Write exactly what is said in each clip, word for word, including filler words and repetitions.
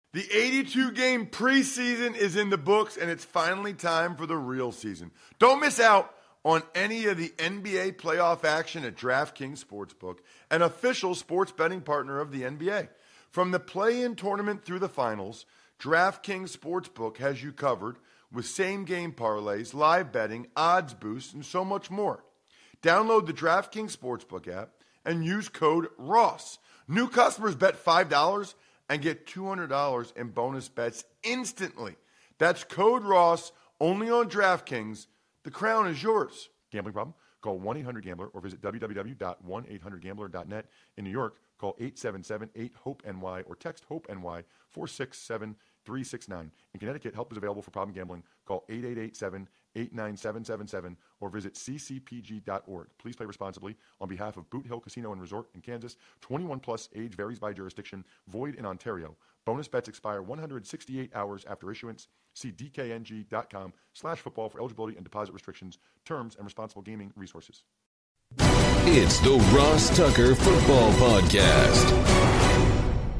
The eighty-two game preseason is in the books, and it's finally time for the real season. Don't miss out on any of the N B A playoff action at DraftKings Sportsbook, an official sports betting partner of the N B A. From the play-in tournament through the finals, DraftKings Sportsbook has you covered with same-game parlays, live betting, odds boosts, and so much more. Download the DraftKings Sportsbook app and use code ROSS. New customers bet five dollars and get two hundred dollars in bonus bets instantly. That's code ROSS only on DraftKings. The crown is yours. Gambling problem? Call one eight hundred gambler or visit w w w dot one eight hundred gambler dot net. In New York, call eight seven seven eight hope N Y or text HOPE-NY four six seven three six nine. In Connecticut, help is available for problem gambling. Call eight eight eight seven eight nine seven seven seven or visit c c p g dot org. Please play responsibly. On behalf of Boot Hill Casino and Resort in Kansas, twenty-one plus, age varies by jurisdiction, void in Ontario. Bonus bets expire one hundred sixty-eight hours after issuance. See d k n g dot com slash football for eligibility and deposit restrictions, terms, and responsible gaming resources. It's the Ross Tucker Football Podcast.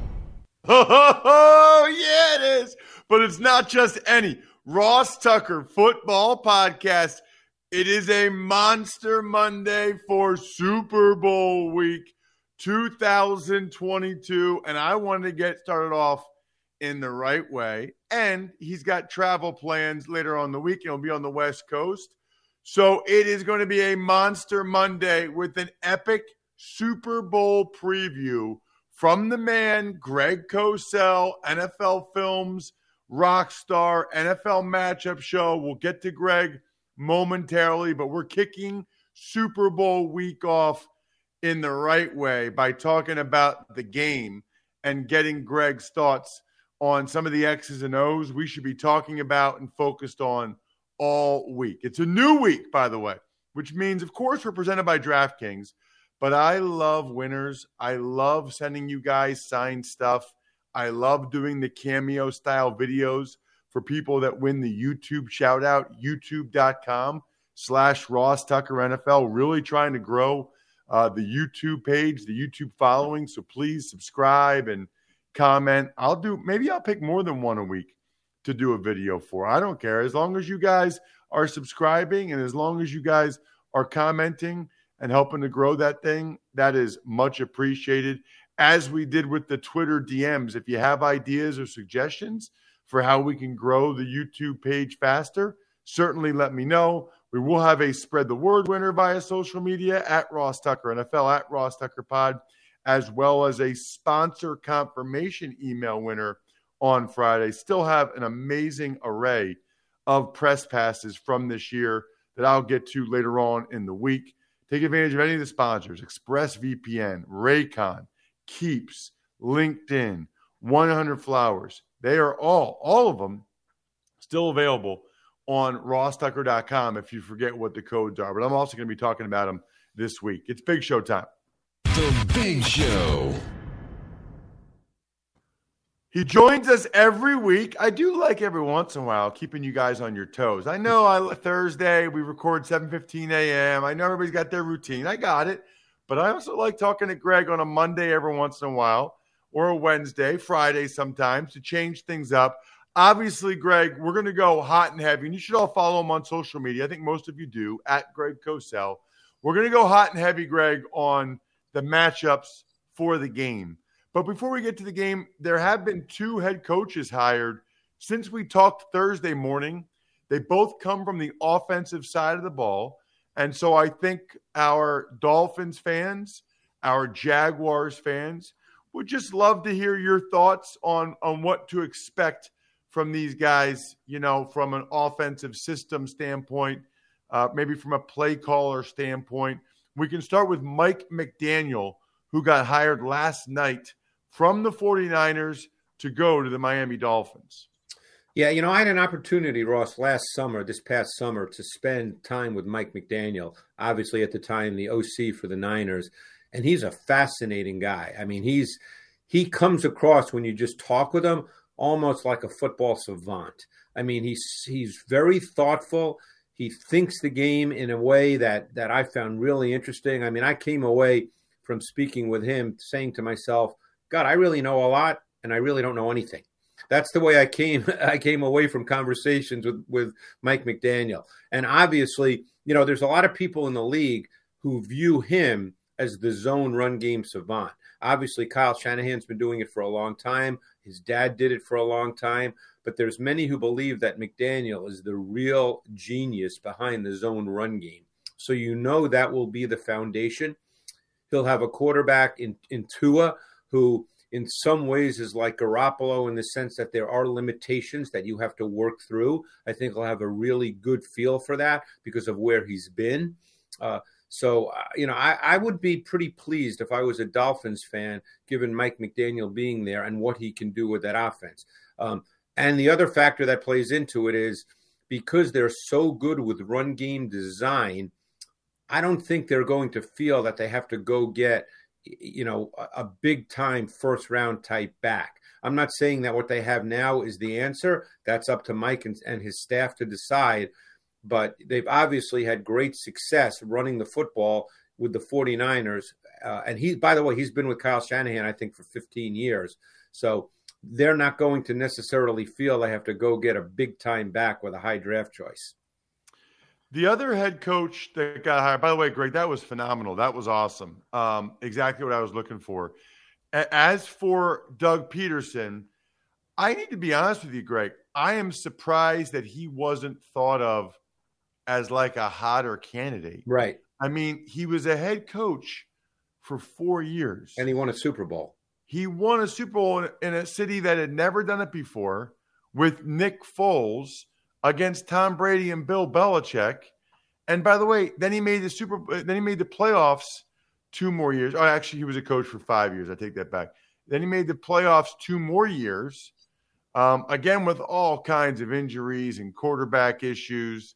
Oh, yeah, it is. But it's not just any Ross Tucker Football Podcast. It is a Monster Monday for Super Bowl week two thousand twenty-two. And I wanted to get started off in the right way. And he's got travel plans later on the week. He'll be on the West Coast. So it is going to be a Monster Monday with an epic Super Bowl preview from the man, Greg Cosell, N F L Films, Rockstar, N F L Matchup Show. We'll get to Greg momentarily, but we're kicking Super Bowl week off in the right way by talking about the game and getting Greg's thoughts on some of the X's and O's we should be talking about and focused on all week. It's a new week, by the way, which means, of course, we're presented by DraftKings, but I love winners. I love sending you guys signed stuff. I love doing the cameo-style videos for people that win the YouTube shout-out, youtube.com slash Ross Tucker NFL. Really trying to grow uh, the YouTube page, the YouTube following, so please subscribe and comment. I'll do, maybe I'll pick more than one a week to do a video for. I don't care. As long as you guys are subscribing and as long as you guys are commenting and helping to grow that thing, that is much appreciated. As we did with the Twitter D Ms, if you have ideas or suggestions for how we can grow the YouTube page faster, certainly let me know. We will have a spread the word winner via social media at Ross Tucker N F L, at Ross Tucker Pod, as well as a sponsor confirmation email winner on Friday. Still have an amazing array of press passes from this year that I'll get to later on in the week. Take advantage of any of the sponsors: ExpressVPN, Raycon, Keeps, LinkedIn, one hundred Flowers. They are all, all of them, still available on ross tucker dot com if you forget what the codes are. But I'm also going to be talking about them this week. It's Big Show time. The Big Show. He joins us every week. I do like every once in a while keeping you guys on your toes. I know I, Thursday we record seven fifteen a.m. I know everybody's got their routine. I got it. But I also like talking to Greg on a Monday every once in a while or a Wednesday, Friday sometimes to change things up. Obviously, Greg, we're going to go hot and heavy, and you should all follow him on social media. I think most of you do, at Greg Cosell. We're going to go hot and heavy, Greg, on the matchups for the game. But before we get to the game, there have been two head coaches hired since we talked Thursday morning. They both come from the offensive side of the ball. And so I think our Dolphins fans, our Jaguars fans, would just love to hear your thoughts on, on what to expect from these guys, you know, from an offensive system standpoint, uh, maybe from a play caller standpoint. We can start with Mike McDaniel, who got hired last night from the 49ers to go to the Miami Dolphins. Yeah, you know, I had an opportunity, Ross, last summer, this past summer, to spend time with Mike McDaniel, obviously at the time the O C for the Niners, and he's a fascinating guy. I mean, he's he comes across when you just talk with him almost like a football savant. I mean, he's he's very thoughtful. He thinks the game in a way that that I found really interesting. I mean, I came away from speaking with him saying to myself, God, I really know a lot, and I really don't know anything. That's the way I came. I came away from conversations with, with Mike McDaniel. And obviously, you know, there's a lot of people in the league who view him as the zone run game savant. Obviously, Kyle Shanahan's been doing it for a long time. His dad did it for a long time. But there's many who believe that McDaniel is the real genius behind the zone run game. So you know that will be the foundation. He'll have a quarterback in, in Tua who in some ways is like Garoppolo in the sense that there are limitations that you have to work through. I think he'll have a really good feel for that because of where he's been. Uh, so, uh, you know, I, I would be pretty pleased if I was a Dolphins fan, given Mike McDaniel being there and what he can do with that offense. Um, and the other factor that plays into it is because they're so good with run game design, I don't think they're going to feel that they have to go get, you know, a, a big time first round type back. I'm not saying that what they have now is the answer. That's up to Mike and, and his staff to decide. But they've obviously had great success running the football with the 49ers. Uh, and he, by the way, he's been with Kyle Shanahan, I think, for fifteen years. So they're not going to necessarily feel they have to go get a big time back with a high draft choice. The other head coach that got hired, by the way, Greg, that was phenomenal. That was awesome. Um, exactly what I was looking for. As for Doug Peterson, I need to be honest with you, Greg. I am surprised that he wasn't thought of as like a hotter candidate. Right. I mean, he was a head coach for four years. And he won a Super Bowl. He won a Super Bowl in, in a city that had never done it before with Nick Foles against Tom Brady and Bill Belichick. And by the way, then he made the Super then he made the playoffs two more years. Oh, actually, he was a coach for five years. I take that back. Then he made the playoffs two more years, um, again with all kinds of injuries and quarterback issues.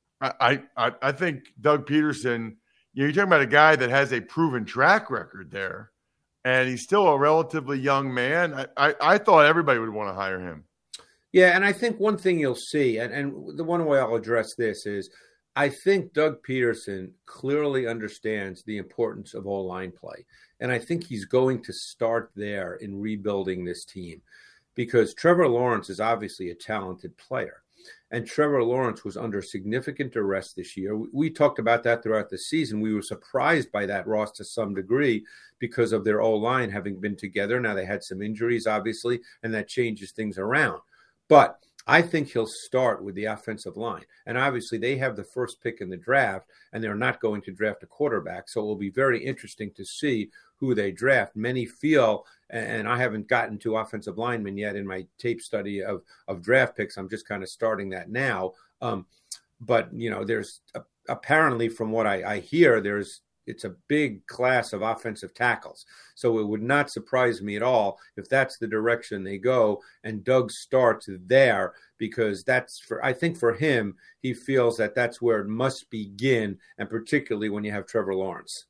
I, I I think Doug Peterson, you know, you're talking about a guy that has a proven track record there, and he's still a relatively young man. I, I, I thought everybody would want to hire him. Yeah, and I think one thing you'll see, and, and the one way I'll address this is, I think Doug Peterson clearly understands the importance of O-line play. And I think he's going to start there in rebuilding this team because Trevor Lawrence is obviously a talented player. And Trevor Lawrence was under significant duress this year. We, we talked about that throughout the season. We were surprised by that, Ross, to some degree because of their O-line having been together. Now they had some injuries, obviously, and that changes things around. But I think he'll start with the offensive line. And obviously they have the first pick in the draft, and they're not going to draft a quarterback. So it will be very interesting to see who they draft. Many feel, and I haven't gotten to offensive linemen yet in my tape study of, of draft picks. I'm just kind of starting that now. Um, but, you know, there's uh, apparently from what I, I hear, there's it's a big class of offensive tackles. So it would not surprise me at all if that's the direction they go and Doug starts there because that's for, I think for him, he feels that that's where it must begin. And particularly when you have Trevor Lawrence.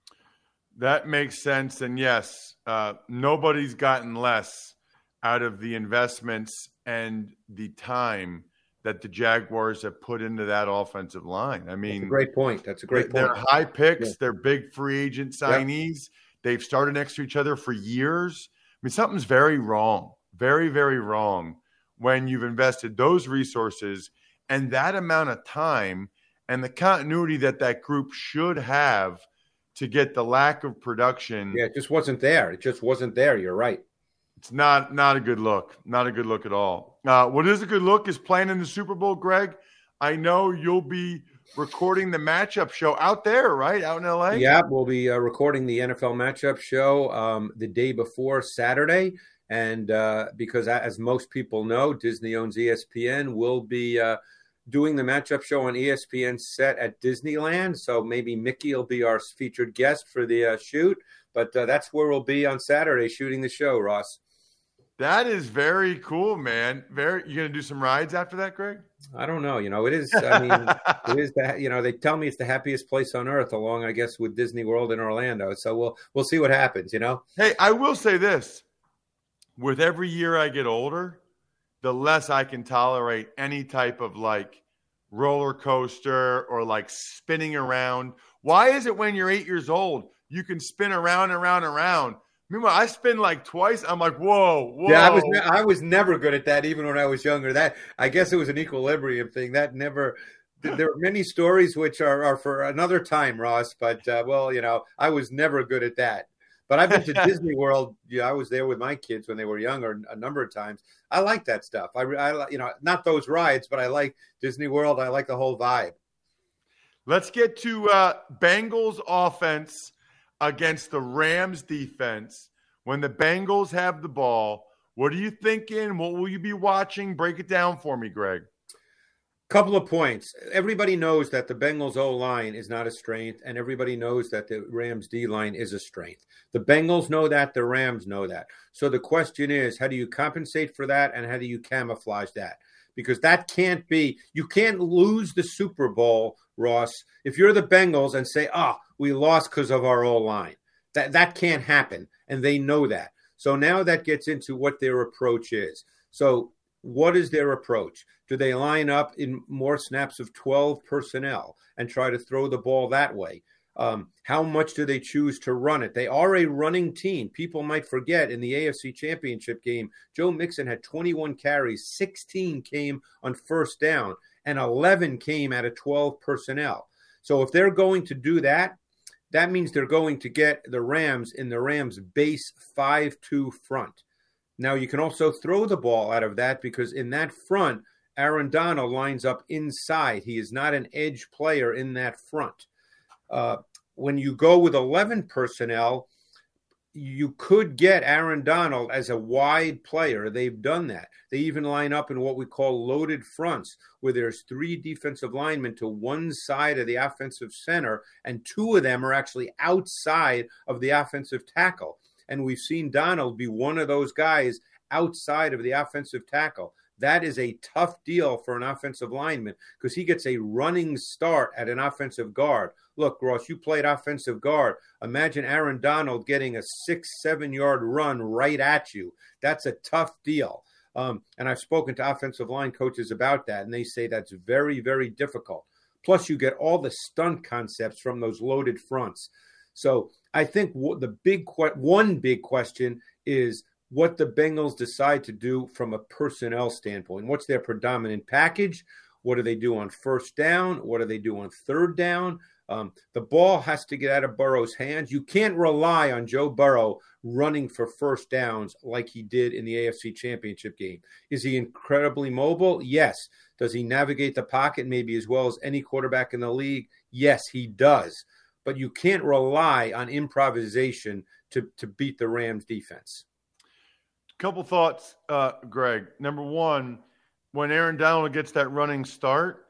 That makes sense. And yes, uh, nobody's gotten less out of the investments and the time that the Jaguars have put into that offensive line. I mean, that's a great point. That's a great they're point. They're high picks. Yeah. They're big free agent signees. Yep. They've started next to each other for years. I mean, something's very wrong, very, very wrong when you've invested those resources and that amount of time and the continuity that that group should have to get the lack of production. Yeah, it just wasn't there. It just wasn't there. You're right. It's not not a good look. Not a good look at all. Uh, what is a good look is playing in the Super Bowl, Greg. I know you'll be recording the matchup show out there, right? Out in L A? Yeah, we'll be uh, recording the N F L matchup show um, the day before Saturday. And uh, because as most people know, Disney owns E S P N. We'll be uh, doing the matchup show on E S P N set at Disneyland. So maybe Mickey will be our featured guest for the uh, shoot. But uh, that's where we'll be on Saturday shooting the show, Ross. That is very cool, man. Very. You gonna do some rides after that, Greg? I don't know. You know, it is. I mean, it is that. You know, they tell me it's the happiest place on earth, along, I guess, with Disney World in Orlando. So we'll we'll see what happens. You know. Hey, I will say this: with every year I get older, the less I can tolerate any type of like roller coaster or like spinning around. Why is it when you're eight years old you can spin around, around, around? Meanwhile, I spin like twice. I'm like, whoa, whoa. Yeah, I was ne- I was never good at that, even when I was younger. That I guess it was an equilibrium thing. That never. There are many stories which are, are for another time, Ross. But uh, well, you know, I was never good at that. But I've been to Disney World. Yeah, I was there with my kids when they were younger a number of times. I like that stuff. I, I you know, not those rides, but I like Disney World. I like the whole vibe. Let's get to uh, Bengals offense against the Rams defense. When the Bengals have the ball, what are you thinking? What will you be watching? Break it down for me, Greg. Couple of points. Everybody knows that the Bengals O-line is not a strength, and everybody knows that the Rams D-line is a strength. The Bengals know that. The Rams know that. So the question is, how do you compensate for that, and how do you camouflage that? Because that can't be – you can't lose the Super Bowl, Ross, if you're the Bengals and say, oh, we lost because of our O-line. That, that can't happen, and they know that. So now that gets into what their approach is. So what is their approach? Do they line up in more snaps of twelve personnel and try to throw the ball that way? Um, how much do they choose to run it? They are a running team. People might forget in the A F C Championship game, Joe Mixon had twenty-one carries, sixteen came on first down, and eleven came out of twelve personnel. So if they're going to do that, that means they're going to get the Rams in the Rams base five two front. Now, you can also throw the ball out of that because in that front, Aaron Donald lines up inside. He is not an edge player in that front. Uh, when you go with eleven personnel, you could get Aaron Donald as a wide player. They've done that. They even line up in what we call loaded fronts, where there's three defensive linemen to one side of the offensive center, and two of them are actually outside of the offensive tackle. And we've seen Donald be one of those guys outside of the offensive tackle. That is a tough deal for an offensive lineman because he gets a running start at an offensive guard. Look, Ross, you played offensive guard. Imagine Aaron Donald getting a six, seven-yard run right at you. That's a tough deal. Um, and I've spoken to offensive line coaches about that, and they say that's very, very difficult. Plus, you get all the stunt concepts from those loaded fronts. So I think the big one big question is what the Bengals decide to do from a personnel standpoint. What's their predominant package? What do they do on first down? What do they do on third down? Um, the ball has to get out of Burrow's hands. You can't rely on Joe Burrow running for first downs like he did in the A F C Championship game. Is he incredibly mobile? Yes. Does he navigate the pocket maybe as well as any quarterback in the league? Yes, he does. But you can't rely on improvisation to, to beat the Rams defense. Couple thoughts, uh, Greg. Number one, when Aaron Donald gets that running start,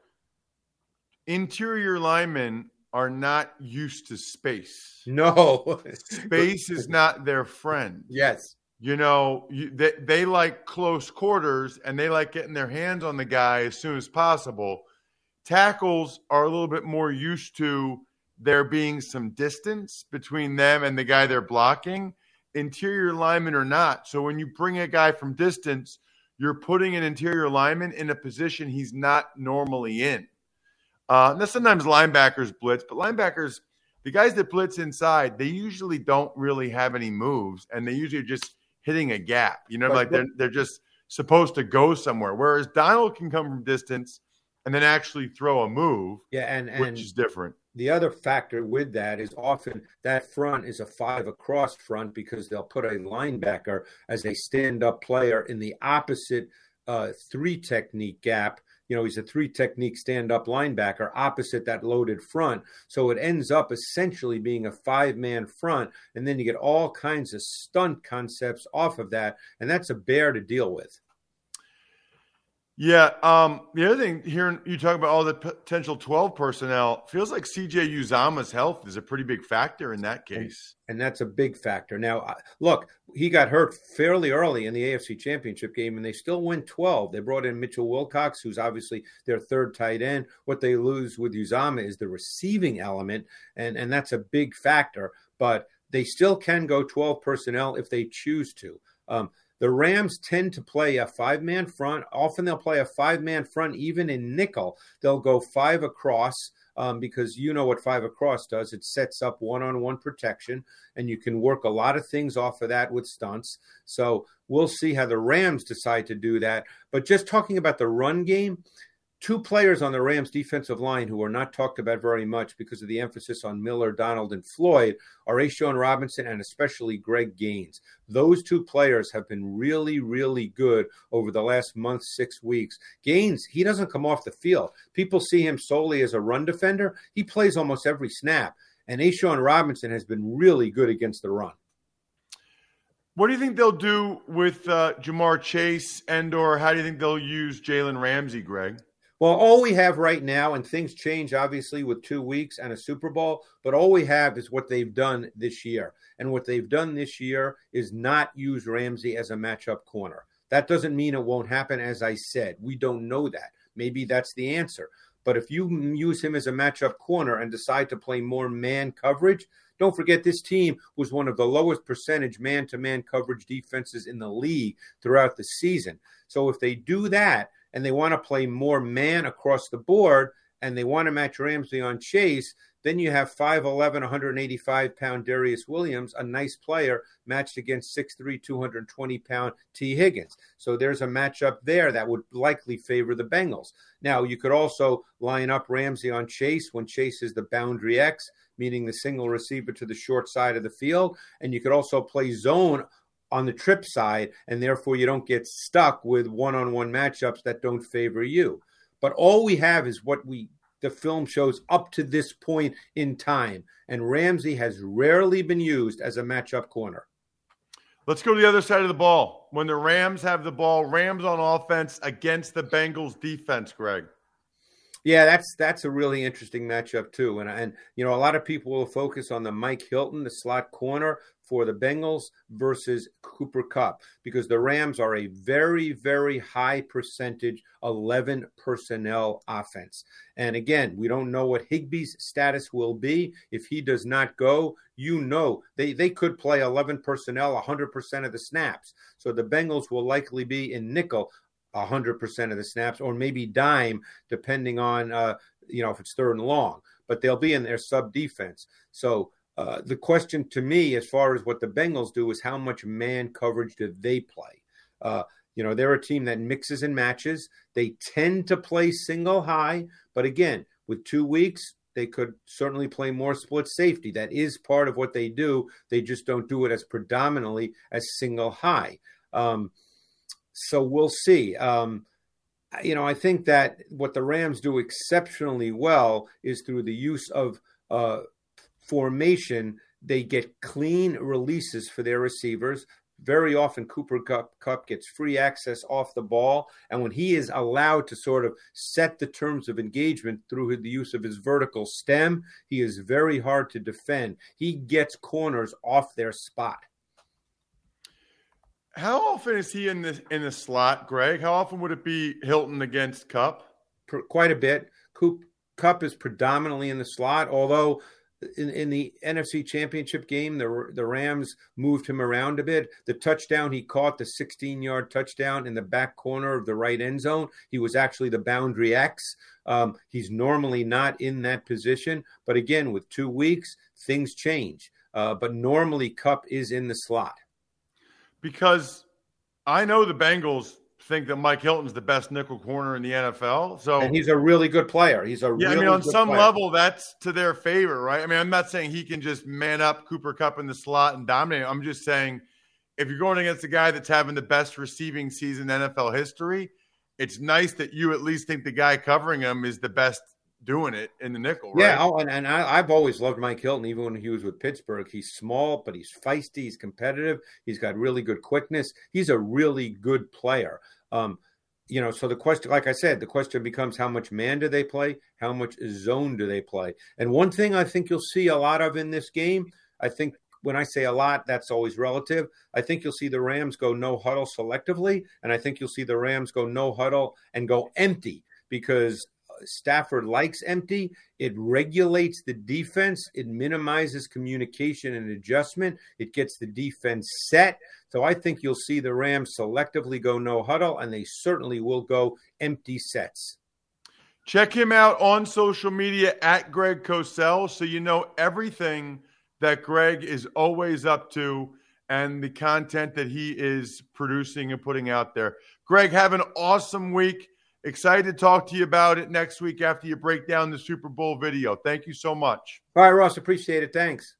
interior linemen are not used to space. No. Space is not their friend. Yes. You know, you, they, they like close quarters, and they like getting their hands on the guy as soon as possible. Tackles are a little bit more used to there being some distance between them and the guy they're blocking. Interior linemen are not. So when you bring a guy from distance, you're putting an interior lineman in a position he's not normally in. Uh, now, sometimes linebackers blitz, but linebackers, the guys that blitz inside, they usually don't really have any moves, and they usually are just hitting a gap. You know, but, like they're they're just supposed to go somewhere. Whereas Donald can come from distance and then actually throw a move, yeah, and, and which is different. The other factor with that is often that front is a five across front because they'll put a linebacker as a stand-up player in the opposite uh, three technique gap. You know, he's a three technique stand-up linebacker opposite that loaded front. So it ends up essentially being a five-man front, and then you get all kinds of stunt concepts off of that, and that's a bear to deal with. Yeah. Um, the other thing, hearing you talk about all the potential twelve personnel, feels like C J Uzama's health is a pretty big factor in that case. And, and that's a big factor. Now, look, he got hurt fairly early in the A F C Championship game, and they still went twelve. They brought in Mitchell Wilcox, who's obviously their third tight end. What they lose with Uzama is the receiving element, and, and that's a big factor. But they still can go twelve personnel if they choose to. Um, The Rams tend to play a five-man front. Often they'll play a five-man front even in nickel. They'll go five across um, because you know what five across does. It sets up one-on-one protection, and you can work a lot of things off of that with stunts. So we'll see how the Rams decide to do that. But just talking about the run game, two players on the Rams defensive line who are not talked about very much because of the emphasis on Miller, Donald, and Floyd are A'Shawn Robinson and especially Greg Gaines. Those two players have been really, really good over the last month, six weeks. Gaines, he doesn't come off the field. People see him solely as a run defender. He plays almost every snap. And A'Shawn Robinson has been really good against the run. What do you think they'll do with uh, Jamar Chase, and or how do you think they'll use Jalen Ramsey, Greg? Well, all we have right now, and things change obviously with two weeks and a Super Bowl, but all we have is what they've done this year. And what they've done this year is not use Ramsey as a matchup corner. That doesn't mean it won't happen, as I said. We don't know that. Maybe that's the answer. But if you use him as a matchup corner and decide to play more man coverage, don't forget this team was one of the lowest percentage man-to-man coverage defenses in the league throughout the season. So if they do that, and they want to play more man across the board, and they want to match Ramsey on Chase, then you have five eleven, one hundred eighty-five pound Darius Williams, a nice player, matched against six three, two hundred twenty pound T. Higgins. So there's a matchup there that would likely favor the Bengals. Now, you could also line up Ramsey on Chase when Chase is the boundary X, meaning the single receiver to the short side of the field, and you could also play zone on the trip side, and therefore you don't get stuck with one-on-one matchups that don't favor you. But all we have is what we the film shows up to this point in time, and Ramsey has rarely been used as a matchup corner. Let's go to the other side of the ball. When the Rams have the ball, Rams on offense against the Bengals defense, Greg. Yeah, that's that's a really interesting matchup too. And, and you know, a lot of people will focus on the Mike Hilton, the slot corner for the Bengals versus Cooper Kupp, because the Rams are a very, very high percentage eleven personnel offense. And again, we don't know what Higbee's status will be. If he does not go, you know, they, they could play eleven personnel one hundred percent of the snaps. So the Bengals will likely be in nickel one hundred percent of the snaps, or maybe dime, depending on, uh, you know, if it's third and long. But they'll be in their sub-defense. So uh, the question to me, as far as what the Bengals do, is how much man coverage do they play? Uh, you know, they're a team that mixes and matches. They tend to play single high. But again, with two weeks, they could certainly play more split safety. That is part of what they do. They just don't do it as predominantly as single high. Um So we'll see. Um, you know, I think that what the Rams do exceptionally well is through the use of uh, formation. They get clean releases for their receivers. Very often, Cooper Kupp, Kupp gets free access off the ball. And when he is allowed to sort of set the terms of engagement through the use of his vertical stem, he is very hard to defend. He gets corners off their spot. How often is he in the in the slot, Greg? How often would it be Hilton against Kupp? Quite a bit. Coop, Kupp is predominantly in the slot, although in, in the N F C Championship game, the the Rams moved him around a bit. The touchdown he caught, the sixteen-yard touchdown in the back corner of the right end zone, he was actually the boundary X. Um, he's normally not in that position. But again, with two weeks, things change. Uh, but normally Kupp is in the slot. Because I know the Bengals think that Mike Hilton's the best nickel corner in the N F L. So, and he's a really good player. He's a yeah. Really I mean, on good some player. level, that's to their favor, right? I mean, I'm not saying he can just man up Cooper Kupp in the slot and dominate. I'm just saying, if you're going against a guy that's having the best receiving season in N F L history, it's nice that you at least think the guy covering him is the best doing it in the nickel, right? Yeah, oh, and, and I, I've always loved Mike Hilton, even when he was with Pittsburgh. He's small, but he's feisty. He's competitive. He's got really good quickness. He's a really good player. Um, you know, so the question, like I said, the question becomes how much man do they play? How much zone do they play? And one thing I think you'll see a lot of in this game, I think when I say a lot, that's always relative. I think you'll see the Rams go no huddle selectively, and I think you'll see the Rams go no huddle and go empty, because Stafford likes empty. It regulates the defense. It minimizes communication and adjustment. It gets the defense set. So I think you'll see the Rams selectively go no huddle, and they certainly will go empty sets. Check him out on social media at Greg Cosell so you know everything that Greg is always up to and the content that he is producing and putting out there. Greg, have an awesome week. Excited to talk to you about it next week after you break down the Super Bowl video. Thank you so much. All right, Ross, appreciate it. Thanks.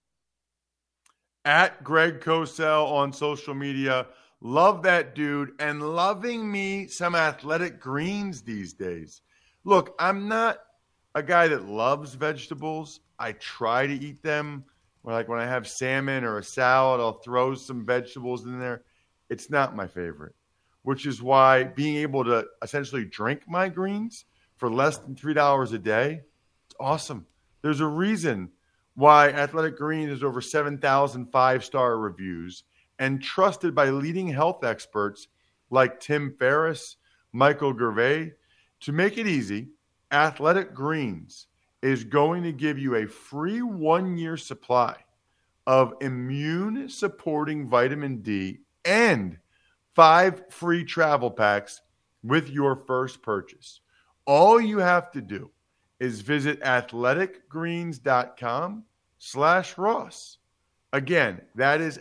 At Greg Cosell on social media. Love that dude and loving me some Athletic Greens these days. Look, I'm not a guy that loves vegetables. I try to eat them. Like when I have salmon or a salad, I'll throw some vegetables in there. It's not my favorite, which is why being able to essentially drink my greens for less than three dollars a day, it's awesome. There's a reason why Athletic Greens has over seven thousand five-star reviews and trusted by leading health experts like Tim Ferriss, Michael Gervais. To make it easy, Athletic Greens is going to give you a free one-year supply of immune-supporting vitamin D and five free travel packs with your first purchase. All you have to do is visit athleticgreens.com slash Ross. Again, that is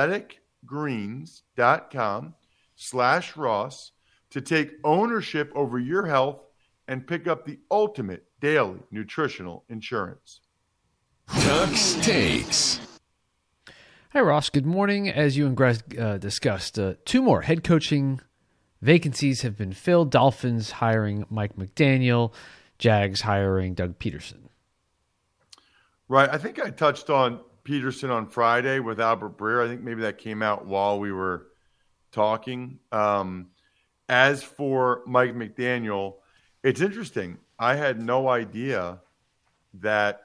athleticgreens.com slash Ross to take ownership over your health and pick up the ultimate daily nutritional insurance. Tux Takes. Hi, Ross. Good morning. As you and Greg uh, discussed, uh, two more head coaching vacancies have been filled. Dolphins hiring Mike McDaniel, Jags hiring Doug Peterson. Right. I think I touched on Peterson on Friday with Albert Breer. I think maybe that came out while we were talking. Um, as for Mike McDaniel, it's interesting. I had no idea that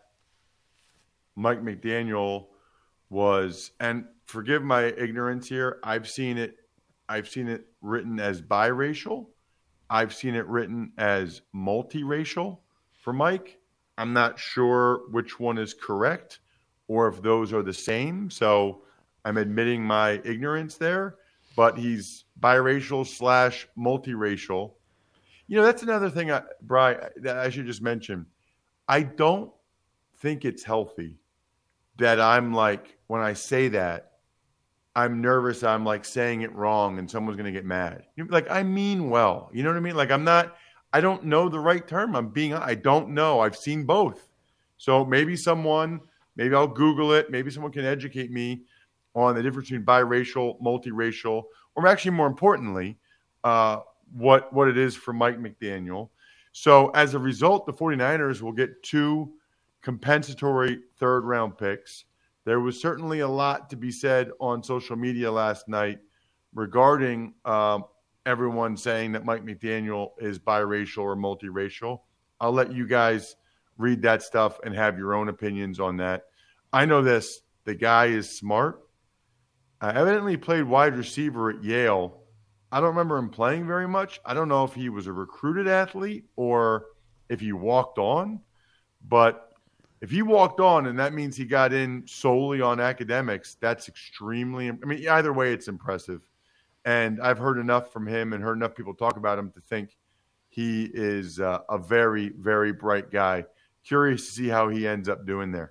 Mike McDaniel was, and forgive my ignorance here, I've seen it I've seen it written as biracial. I've seen it written as multiracial for Mike. I'm not sure which one is correct or if those are the same. So I'm admitting my ignorance there, but he's biracial slash multiracial. You know, that's another thing, I, Bri, that I should just mention. I don't think it's healthy that I'm like, when I say that, I'm nervous I'm like saying it wrong and someone's going to get mad. Like, I mean well. You know what I mean? Like, I'm not, I don't know the right term. I'm being, I don't know. I've seen both. So maybe someone, maybe I'll Google it. Maybe someone can educate me on the difference between biracial, multiracial, or actually more importantly, uh, what, what it is for Mike McDaniel. So as a result, the 49ers will get two compensatory third-round picks. There was certainly a lot to be said on social media last night regarding um, everyone saying that Mike McDaniel is biracial or multiracial. I'll let you guys read that stuff and have your own opinions on that. I know this. The guy is smart. Uh, evidently played wide receiver at Yale. I don't remember him playing very much. I don't know if he was a recruited athlete or if he walked on. But if he walked on and that means he got in solely on academics, that's extremely – I mean, either way, it's impressive. And I've heard enough from him and heard enough people talk about him to think he is uh, a very, very bright guy. Curious to see how he ends up doing there.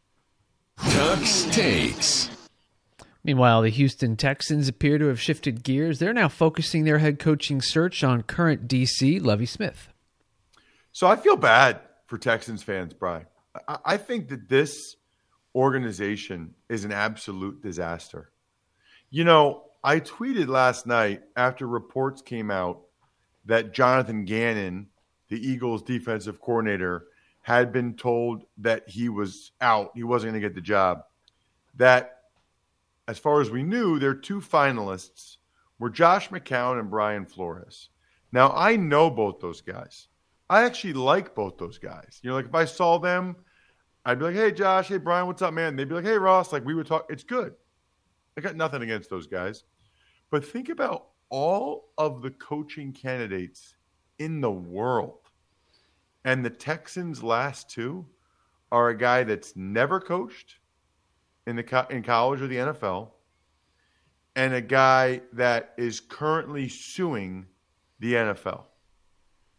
Tux Takes. Meanwhile, the Houston Texans appear to have shifted gears. They're now focusing their head coaching search on current D C Lovie Smith. So I feel bad for Texans fans, Brian. I, I think that this organization is an absolute disaster. You know, I tweeted last night after reports came out that Jonathan Gannon, the Eagles defensive coordinator, had been told that he was out. He wasn't going to get the job. That, as far as we knew, their two finalists were Josh McCown and Brian Flores. Now, I know both those guys. I actually like both those guys. You know, like if I saw them, I'd be like, hey, Josh, hey, Brian, what's up, man? They'd be like, hey, Ross, like we would talk. It's good. I got nothing against those guys. But think about all of the coaching candidates in the world. And the Texans' last two are a guy that's never coached in the co- in college or the N F L, and a guy that is currently suing the N F L.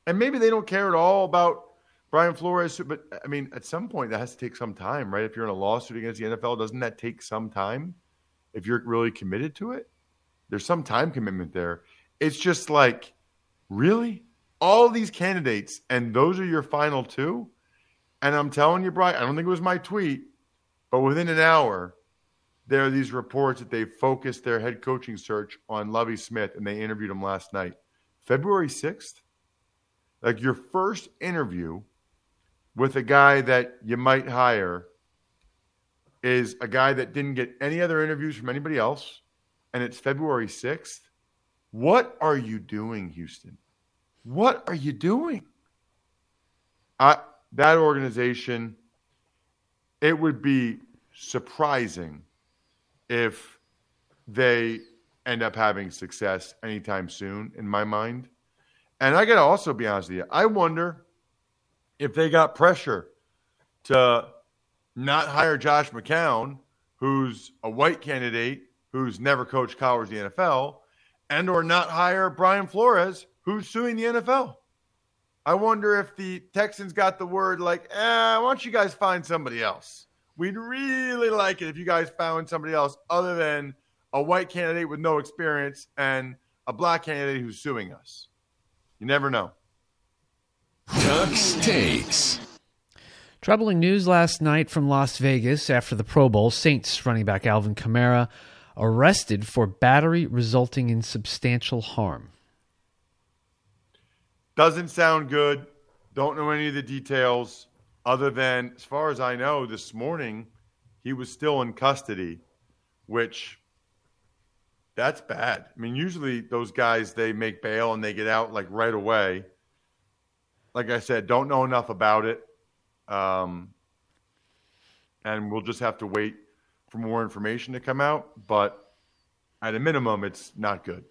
And maybe they don't care at all about Brian Flores, but I mean, at some point that has to take some time, right? If you're in a lawsuit against the N F L, doesn't that take some time? If you're really committed to it, there's some time commitment there. It's just like, really? All these candidates, and those are your final two? And I'm telling you, Brian, I don't think it was my tweet, but within an hour, there are these reports that they focused their head coaching search on Lovie Smith, and they interviewed him last night. February sixth? Like your first interview with a guy that you might hire is a guy that didn't get any other interviews from anybody else, and it's February sixth. What are you doing, Houston? What are you doing? I, that organization, it would be surprising if they end up having success anytime soon, in my mind. And I got to also be honest with you, I wonder if they got pressure to not hire Josh McCown, who's a white candidate who's never coached college in the N F L, and or not hire Brian Flores, who's suing the N F L. I wonder if the Texans got the word like, eh, why don't you guys find somebody else? We'd really like it if you guys found somebody else other than a white candidate with no experience and a black candidate who's suing us. You never know. Tux Takes. Troubling news last night from Las Vegas after the Pro Bowl. Saints running back Alvin Kamara arrested for battery resulting in substantial harm. Doesn't sound good. Don't know any of the details other than, as far as I know, this morning he was still in custody, which that's bad. I mean, usually those guys, they make bail and they get out like right away. Like I said, don't know enough about it. Um, and we'll just have to wait for more information to come out. But at a minimum, it's not good.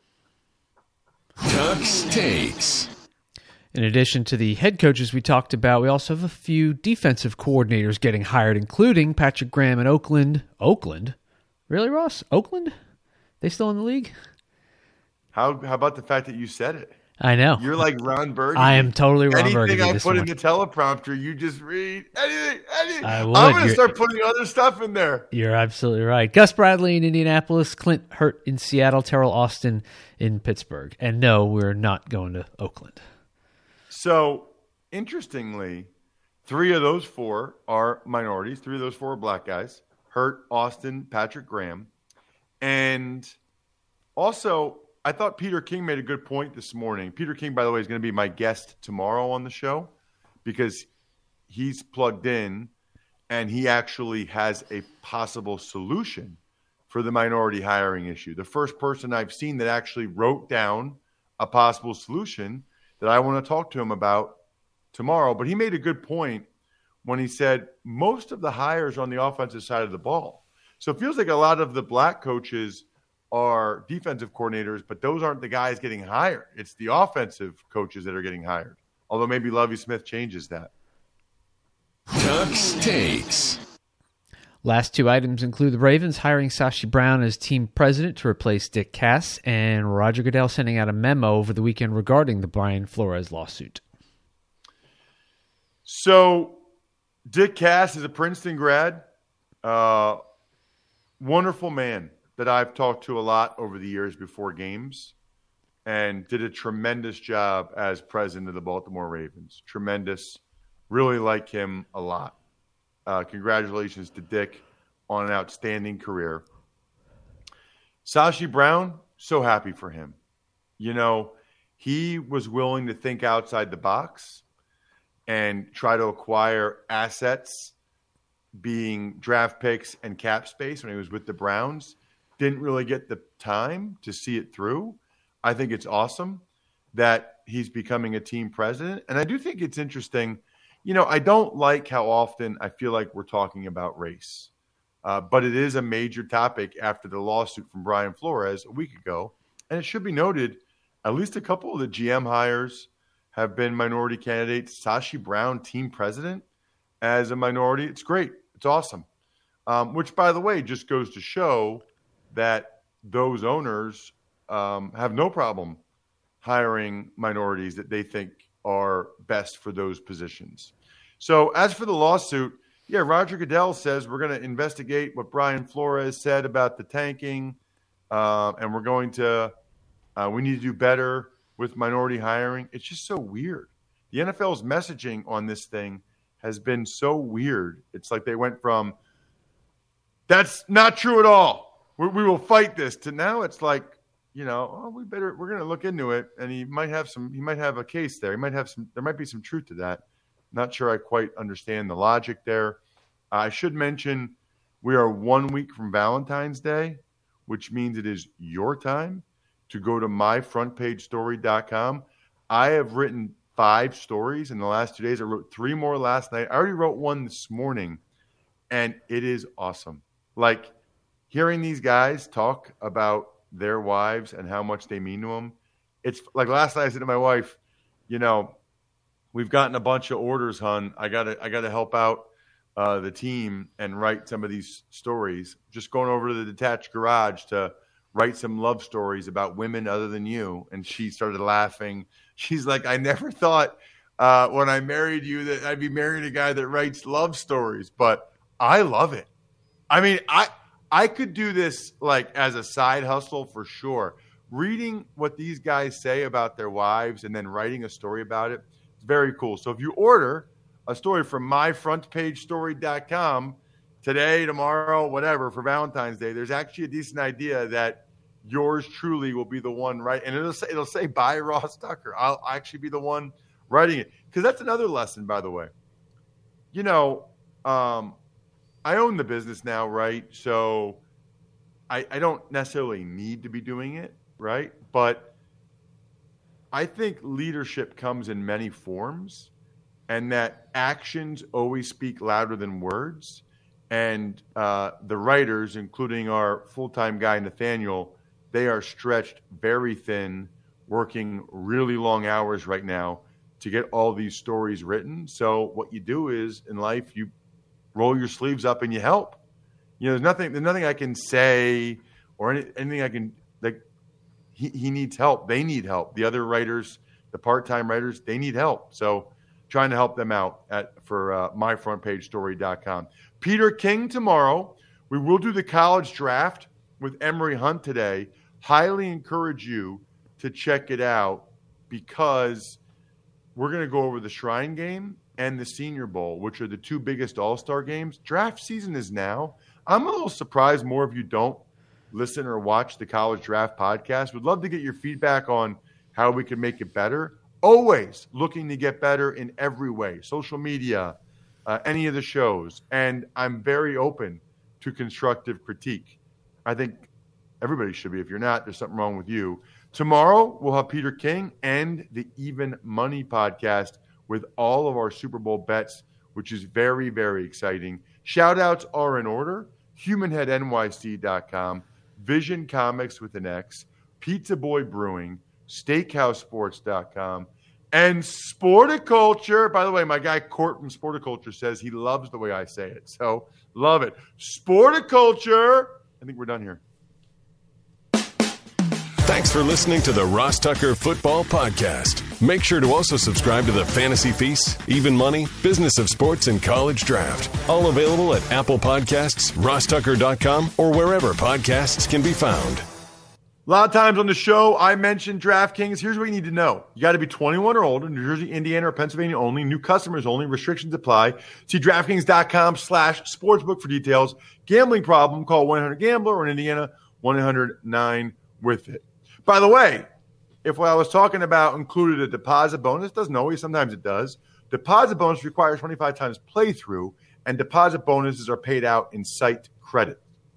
Tux Takes. In addition to the head coaches we talked about, we also have a few defensive coordinators getting hired, including Patrick Graham in Oakland. Oakland? Really, Ross? Oakland? They still in the league? How how about the fact that you said it? I know. You're like Ron Burgundy. I am totally Ron Anything Burgundy. I this put in morning. the teleprompter, you just read. Anything, anything. I would. I'm going to You're- start putting other stuff in there. You're absolutely right. Gus Bradley in Indianapolis, Clint Hurt in Seattle, Terrell Austin in Pittsburgh. And no, we're not going to Oakland. So, interestingly, three of those four are minorities. Three of those four are black guys. Hurt, Austin, Patrick Graham. And also, I thought Peter King made a good point this morning. Peter King, by the way, is going to be my guest tomorrow on the show because he's plugged in and he actually has a possible solution for the minority hiring issue. The first person I've seen that actually wrote down a possible solution that I want to talk to him about tomorrow. But he made a good point when he said most of the hires are on the offensive side of the ball. So it feels like a lot of the black coaches are defensive coordinators, but those aren't the guys getting hired. It's the offensive coaches that are getting hired. Although maybe Lovie Smith changes that. Tux Takes. Last two items include the Ravens hiring Sashi Brown as team president to replace Dick Cass, and Roger Goodell sending out a memo over the weekend regarding the Brian Flores lawsuit. So Dick Cass is a Princeton grad. Uh, wonderful man that I've talked to a lot over the years before games, and did a tremendous job as president of the Baltimore Ravens. Tremendous. Really like him a lot. Uh, congratulations to Dick on an outstanding career. Sashi Brown, so happy for him. You know, he was willing to think outside the box and try to acquire assets, being draft picks and cap space when he was with the Browns. Didn't really get the time to see it through. I think it's awesome that he's becoming a team president. And I do think it's interesting. You know, I don't like how often I feel like we're talking about race. Uh, but it is a major topic after the lawsuit from Brian Flores a week ago. And it should be noted, at least a couple of the G M hires have been minority candidates. Sashi Brown, team president, as a minority. It's great. It's awesome. Um, which, by the way, just goes to show that those owners um, have no problem hiring minorities that they think are best for those positions. So as for the lawsuit, yeah, Roger Goodell says we're going to investigate what Brian Flores said about the tanking, uh, and we're going to uh, we need to do better with minority hiring. It's just so weird. The N F L's messaging on this thing has been so weird. It's like they went from that's not true at all, we, we will fight this, to now it's like, you know, oh, we better we're going to look into it, and he might have some he might have a case there. He might have some there might be some truth to that. Not sure I quite understand the logic there. I should mention we are one week from Valentine's Day, which means it is your time to go to my front page story dot com. I have written five stories in the last two days. I wrote three more last night. I already wrote one this morning, and it is awesome. Like, hearing these guys talk about their wives and how much they mean to them. It's like last night I said to my wife, you know, we've gotten a bunch of orders, hon. I gotta, I gotta help out uh, the team and write some of these stories. Just going over to the detached garage to write some love stories about women other than you. And she started laughing. She's like, I never thought uh, when I married you that I'd be marrying a guy that writes love stories, but I love it. I mean, I I could do this like as a side hustle for sure. Reading what these guys say about their wives and then writing a story about it. Very cool. So if you order a story from my front page story dot com today, tomorrow, whatever, for Valentine's Day, there's actually a decent idea that yours truly will be the one, right? And it'll say, it'll say by Ross Tucker. I'll actually be the one writing it. Because that's another lesson, by the way. You know, um, I own the business now, right? So I, I don't necessarily need to be doing it, right? But I think leadership comes in many forms, and that actions always speak louder than words. And uh, the writers, including our full-time guy, Nathaniel, they are stretched very thin, working really long hours right now to get all these stories written. So what you do is, in life, you roll your sleeves up and you help. You know, there's nothing, there's nothing I can say or any, anything I can, like, He, he needs help. They need help. The other writers, the part-time writers, they need help. So trying to help them out at for uh, my front page story dot com. Peter King tomorrow. We will do the college draft with Emory Hunt today. Highly encourage you to check it out because we're going to go over the Shrine Game and the Senior Bowl, which are the two biggest all-star games. Draft season is now. I'm a little surprised more of you don't listen or watch the College Draft podcast. Would love to get your feedback on how we can make it better. Always looking to get better in every way, social media, uh, any of the shows. And I'm very open to constructive critique. I think everybody should be. If you're not, there's something wrong with you. Tomorrow, we'll have Peter King and the Even Money podcast with all of our Super Bowl bets, which is very, very exciting. Shout-outs are in order. human head N Y C dot com. Vision Comics with an X, Pizza Boy Brewing, Steakhouse Sports dot com, and Sporticulture. By the way, my guy Court from Sporticulture says he loves the way I say it. So, love it. Sporticulture. I think we're done here. Thanks for listening to the Ross Tucker Football Podcast. Make sure to also subscribe to the Fantasy Feast, Even Money, Business of Sports, and College Draft. All available at Apple Podcasts, ross tucker dot com, or wherever podcasts can be found. A lot of times on the show, I mentioned DraftKings. Here's what you need to know. You got to be twenty-one or older, New Jersey, Indiana, or Pennsylvania only. New customers only. Restrictions apply. See DraftKings dot com slash sportsbook for details. Gambling problem, call one eight hundred gambler, or in Indiana, one eight hundred nine with it. By the way, if what I was talking about included a deposit bonus, doesn't always, sometimes it does. Deposit bonus requires twenty-five times playthrough, and deposit bonuses are paid out in site credit.